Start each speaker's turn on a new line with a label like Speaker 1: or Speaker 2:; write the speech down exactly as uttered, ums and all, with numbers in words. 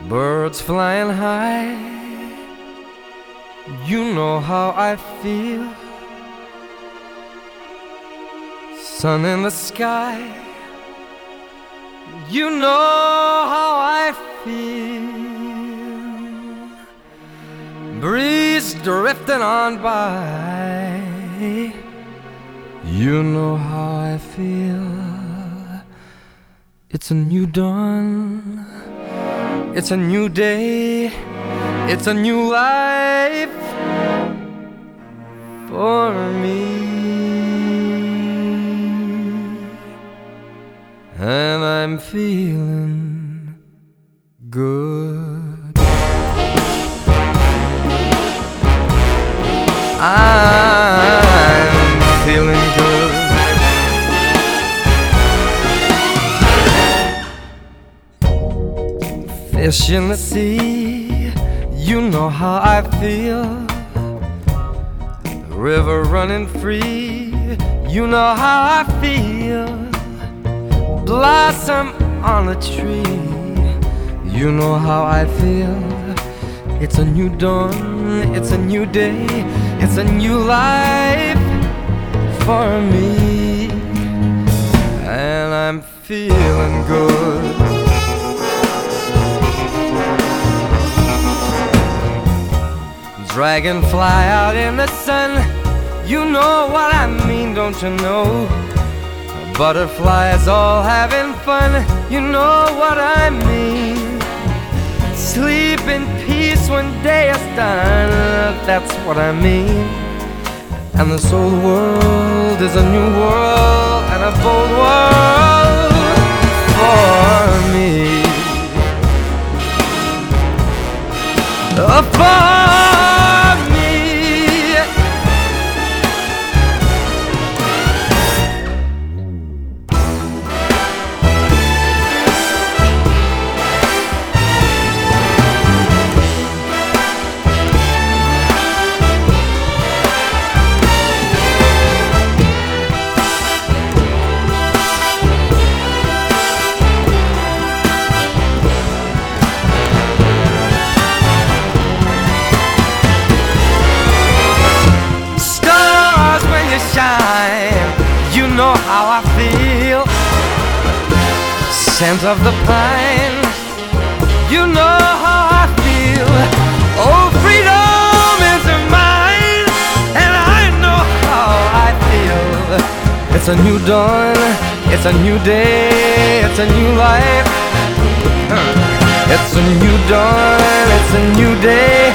Speaker 1: Birds flying high, you know how I feel. Sun in the sky, you know how I feel. Breeze drifting on by, you know how I feel. It's a new dawn, it's a new day, it's a new life for me. And I'm feeling good. I'm feeling good. Fish in the sea, you know how I feel. River running free, you know how I feel. Blossom on a tree, you know how I feel. It's a new dawn, it's a new day, it's a new life for me. And I'm feeling good. Dragonfly out in the sun, you know what I mean, don't you know? Butterflies all having fun, you know what I mean. Sleep in peace when day is done, that's what I mean. And this whole world is a new world and a bold world for me. Uh, for me. You know how I feel. Scent of the pine, you know how I feel. Oh, freedom is mine, and I know how I feel. It's a new dawn, it's a new day, it's a new life. It's a new dawn, it's a new day,